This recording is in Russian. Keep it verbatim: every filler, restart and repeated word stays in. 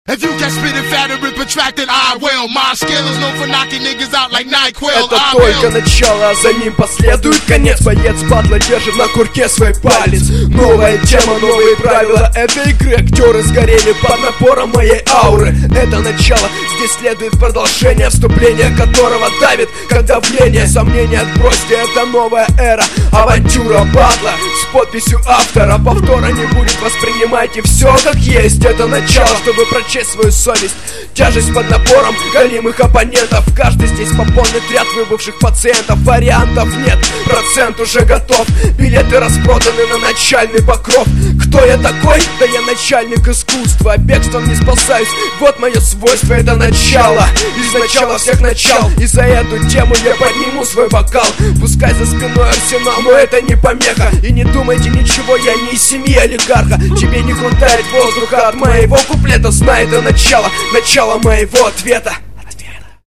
If you can spit it fatter and protracted, I will. My skill is known for knocking niggas out like NyQuil. Это только начало, а за ним последует конец. Боец батла держит на курке свой палец. Новая тема, новые правила этой игры. Актеры сгорели под напором моей ауры. Это начало, здесь следует продолжение, вступление которого давит как давление. Сомнения отбросьте, это новая эра. Авантюра батла с подписью автора. Повтора не будет, воспринимайте все как есть. Это начало, чтобы прочесть свою совесть. Тяжесть под напором голимых оппонентов. Каждый здесь пополнит ряд выбывших пациентов. Вариантов нет, процент уже готов. Билеты распроданы на начальный покров. Кто я такой? Да я начальник искусства. Бегством не спасаюсь, вот мое свойство. Это начало, из начала всех начал. И за эту тему я подниму свой бокал. Пускай за спиной арсенал, но это не помеха. И не думайте ничего, я не из семьи олигарха. Тебе не хватает воздуха от моего куплета. Знай, это начало, начало моего ответа.